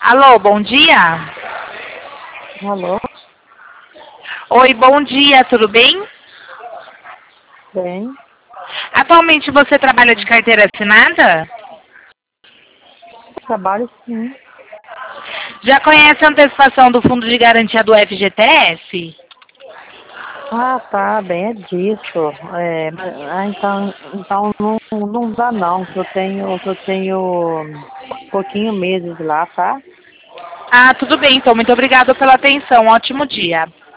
Alô, bom dia. Alô? Oi, bom dia, tudo bem? Bem? Atualmente você trabalha de carteira assinada? Trabalho sim. Já conhece a antecipação do Fundo de Garantia do FGTS? Ah, tá, bem, é disso. Então não dá não, que eu tenho pouquinho meses lá, tá? Ah, tudo bem, então. Muito obrigada pela atenção. Ótimo dia.